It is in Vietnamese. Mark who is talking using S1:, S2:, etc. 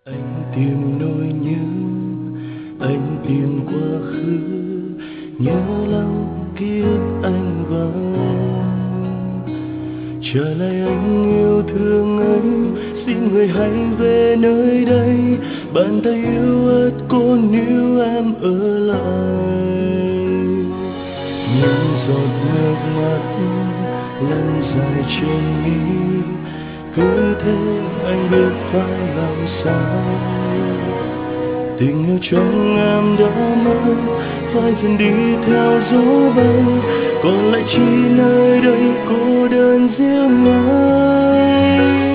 S1: Anh tìm nỗi nhớ, anh tìm quá khứ, nhớ lắm kiếp anh và em. Trở lại anh yêu thương anh, xin người hãy về nơi đây, bàn tay yêu ớt cô níu em ở lại. Những giọt nước mắt lăn dài trên mi, cứ thế anh biết phải làm sao. Tình yêu trong em đã mất, phải dần đi theo gió bay, còn lại chỉ nơi đây cô đơn riêng anh.